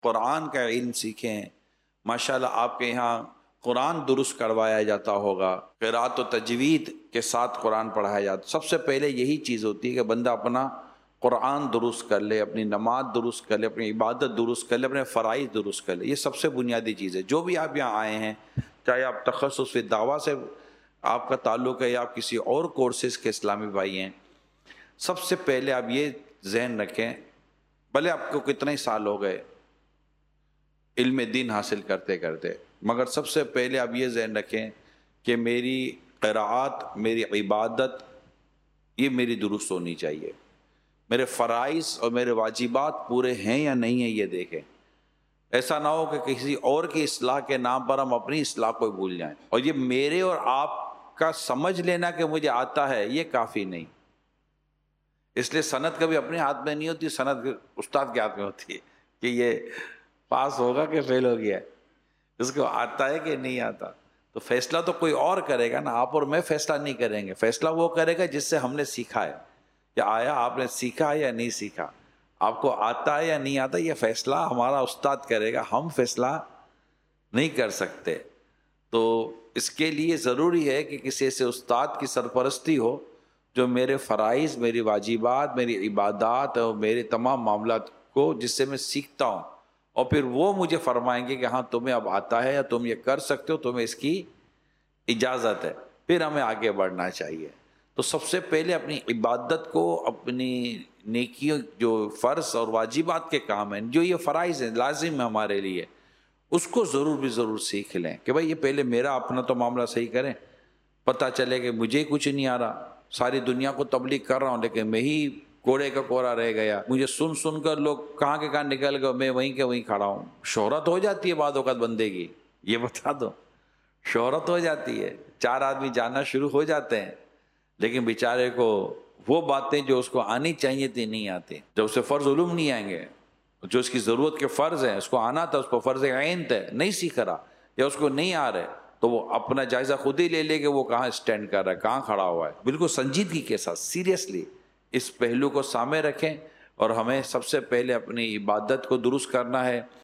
قرآن کا علم سیکھیں. ماشاءاللہ آپ کے یہاں قرآن درست کروایا جاتا ہوگا، قرات و تجوید کے ساتھ قرآن پڑھایا جاتا. سب سے پہلے یہی چیز ہوتی ہے کہ بندہ اپنا قرآن درست کر لے، اپنی نماز درست کر لے، اپنی عبادت درست کر لے، اپنے فرائض درست کر لے. یہ سب سے بنیادی چیز ہے. جو بھی آپ یہاں آئے ہیں، چاہے آپ تخصص فی دعویٰ سے آپ کا تعلق ہے یا آپ کسی اور کورسز کے اسلامی بھائی ہیں، سب سے پہلے آپ یہ ذہن رکھیں، بھلے آپ کو کتنے ہی سال ہو گئے علم دین حاصل کرتے کرتے، مگر سب سے پہلے آپ یہ ذہن رکھیں کہ میری قرآت، میری عبادت، یہ میری درست ہونی چاہیے. میرے فرائض اور میرے واجبات پورے ہیں یا نہیں ہیں یہ دیکھیں. ایسا نہ ہو کہ کسی اور کی اصلاح کے نام پر ہم اپنی اصلاح کو بھول جائیں. اور یہ میرے اور آپ کا سمجھ لینا کہ مجھے آتا ہے یہ کافی نہیں. اس لیے سند کبھی اپنے ہاتھ میں نہیں ہوتی، سند استاد کے ہاتھ میں ہوتی ہے کہ یہ پاس ہوگا کہ فیل ہو گیا ہے، اس کو آتا ہے کہ نہیں آتا. تو فیصلہ تو کوئی اور کرے گا نا، آپ اور میں فیصلہ نہیں کریں گے. فیصلہ وہ کرے گا جس سے ہم نے سیکھا ہے، کہ آیا آپ نے سیکھا یا نہیں سیکھا، آپ کو آتا ہے یا نہیں آتا. یہ فیصلہ ہمارا استاد کرے گا، ہم فیصلہ نہیں کر سکتے. تو اس کے لیے ضروری ہے کہ کسی ایسے استاد کی سرپرستی ہو جو میرے فرائض، میری واجبات، میری عبادات اور میرے تمام معاملات کو، جس سے میں سیکھتا ہوں، اور پھر وہ مجھے فرمائیں گے کہ ہاں تمہیں اب آتا ہے یا تم یہ کر سکتے ہو، تمہیں اس کی اجازت ہے. پھر ہمیں آگے بڑھنا چاہیے. تو سب سے پہلے اپنی عبادت کو، اپنی نیکیوں، جو فرض اور واجبات کے کام ہیں، جو یہ فرائض ہیں لازم ہے ہمارے لیے، اس کو ضرور سیکھ لیں کہ بھائی یہ پہلے میرا اپنا تو معاملہ صحیح کریں. پتہ چلے کہ مجھے کچھ نہیں آ رہا، ساری دنیا کو تبلیغ کر رہا ہوں لیکن میں ہی کوڑے کا کوڑا رہ گیا، مجھے سن کر لوگ کہاں کے کہاں نکل گئے، میں وہیں کے وہیں کھڑا ہوں. شہرت ہو جاتی ہے بعض اوقات بندے کی، یہ بتا دو، شہرت ہو جاتی ہے، 4 آدمی جاننا شروع ہو جاتے ہیں، لیکن بیچارے کو وہ باتیں جو اس کو آنی چاہیے تھی نہیں آتی. جب اسے فرض علوم نہیں آئیں گے، جو اس کی ضرورت کے فرض ہیں، اس کو آنا تھا، اس کو فرض عین تھے، نہیں سیکھ رہا یا اس کو نہیں آ رہے، تو وہ اپنا جائزہ خود ہی لے لے کہ وہ کہاں سٹینڈ کر رہا ہے، کہاں کھڑا ہوا ہے. بالکل سنجیدگی کے ساتھ سیریسلی اس پہلو کو سامنے رکھیں. اور ہمیں سب سے پہلے اپنی عبادت کو درست کرنا ہے،